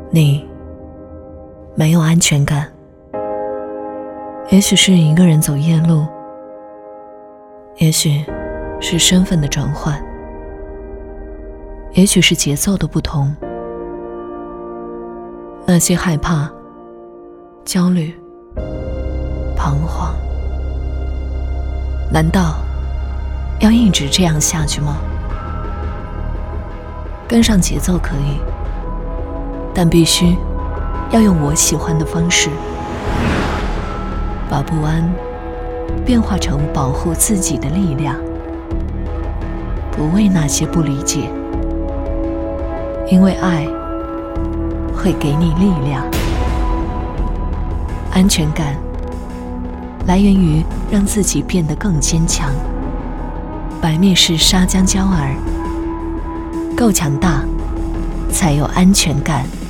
你没有安全感，也许是一个人走夜路，也许是身份的转换，也许是节奏的不同。那些害怕、焦虑、彷徨，难道要一直这样下去吗？跟上节奏可以，但必须要用我喜欢的方式，把不安变化成保护自己的力量，不为那些不理解，因为爱会给你力量。安全感来源于让自己变得更坚强。白面是沙浆娇儿，够强大才有安全感。